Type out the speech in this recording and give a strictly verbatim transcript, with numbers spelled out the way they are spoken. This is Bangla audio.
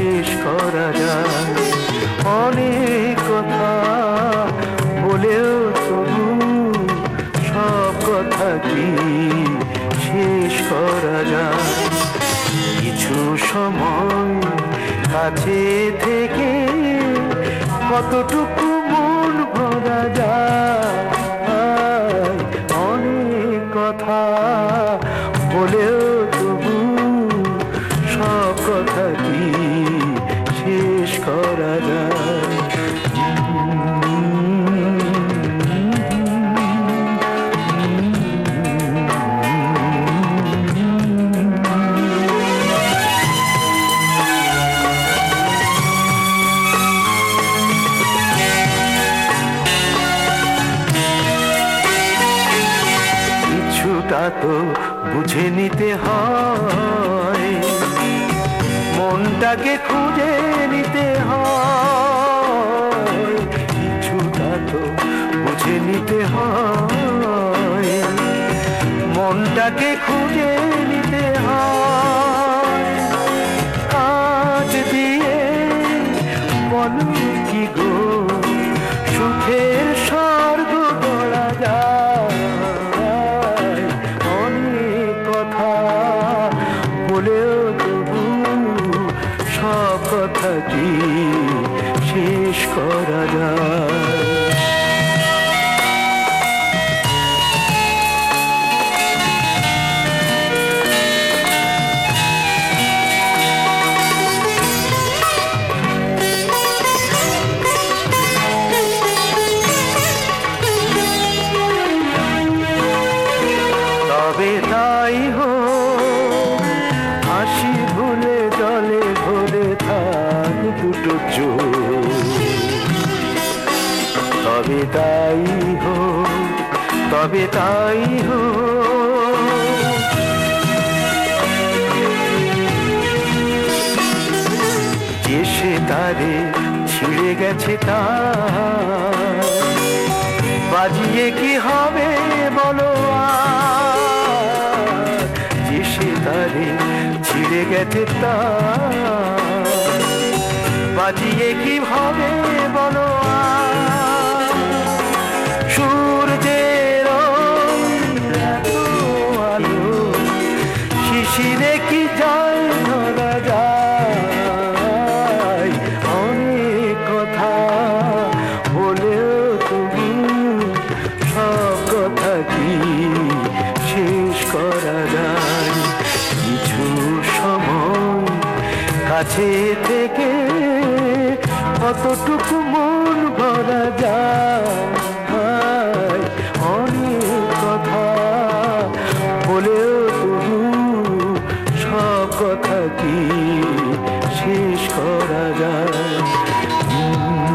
শেষ করা যায়। অনেক কথা বলেও তবু সব কথা কি শেষ করা যায়? কিছু সময় কাছে থেকে কতটুকু মন ভরা যায়। অনেক কথা বলেও তবু সব কথা কি শেষ করা যায়? কিছুটা তো বুঝে নিতে হয়, মনটাকে খুঁজে নিতে হয়। কিছুটা তো বুঝে নিতে হয়, মনটাকে খুঁজে নিতে হয়। কাজ দিয়ে বলো কি গো সুখের স্বর্গ গড়া যায়? অনেক কথা বলেও তবু সব কথা কি শেষ করা যায়? তবে তাই হোক, হাসি ভুলে জলে ভরে থাক দুটো চোখ। তবে তাই হোক, তবে তাই হোক। যে সে তারে ছিঁড়ে গেছে তার বাজিয়ে কি হবে বলো আর? যে সে তারে ছিঁড়ে গেছে তার বাজিয়ে কি হবে বলো আর? সূর্যের এত আলো শিশিরে কি যায় ধরা যায়? অনেক কথা বলেও তবু সব কথা কি শেষ করা যায়? কিছু সময় কাছে থেকে কতটুকু মন ভরা যায়? অনেক কথা বলেও তবু সব কথা কি শেষ করা যায়?